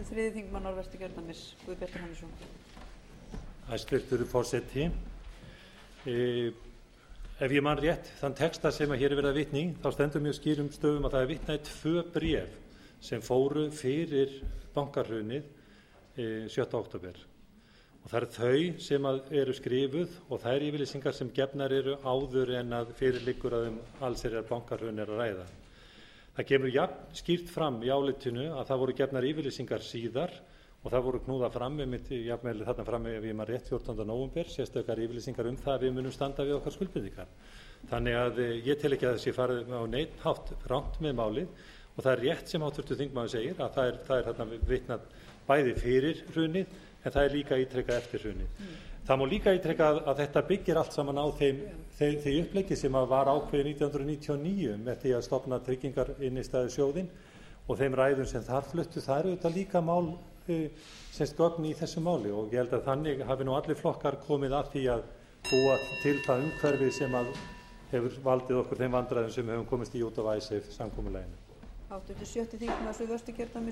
3. þingmaður Norðvesturkjördæmis, Guðbjartur Hannesson. Hæstvirtur forseti. Ef ég man rétt þann texta sem hér er verið að vitna í, þá stendur mjög skýrum stöfum að það er vitnað í 2 bréf sem fóru fyrir bankahrunið 7. október. Og það eru þau sem eru skrifuð og þær yfirlýsingar sem gefnar eru áður en að fyrir liggur að allsherjar bankahrun er að ræða. Það kemur jafn skýrt fram í álitinu að það voru gefnar yfirlýsingar síðar og það voru knúða fram jafnvel þarna fram ef ég man rétt 14. nóvember sérstakar yfirlýsingar það að við munum standa við okkar skuldbindingar. Þannig að ég tel ekki að þessi farið á neitt hátt rangt með málið og það er rétt sem háttvirtur þingmaður segir að það er þarna vitnað bæði fyrir hrunið en það er líka ítrekað eftir hrunið. Það má líka ítrekað að þetta byggir allt saman á því uppleggi sem var ákveðið 1999 með því að stofna tryggingar innistæðusjóðinn og þeim ræðum sem þar fluttu. Það eru þetta líka mál semst gögn í þessu máli og ég held að þannig hafi nú allir flokkar komið að því að búa til það umhverfi sem hefur valdið okkur þeim vandræðum sem við höfum komist í út af Icesave samkomulaginu. 7. þingmaður Suðvesturkjördæmis